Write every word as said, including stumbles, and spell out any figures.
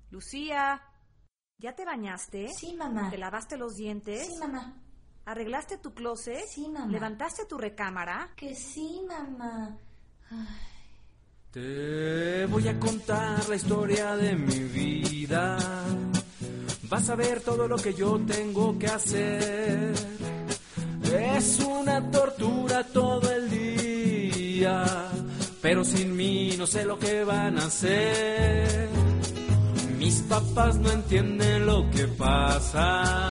Lucía, ¿ya te bañaste? Sí, mamá. ¿Te lavaste los dientes? Sí, mamá. ¿Arreglaste tu closet? Sí, mamá. ¿Levantaste tu recámara? Que sí, mamá. Ay. Te voy a contar la historia de mi vida. Vas a ver todo lo que yo tengo que hacer. Es una tortura todo el día, pero sin mí no sé lo que van a hacer. Mis papás no entienden lo que pasa.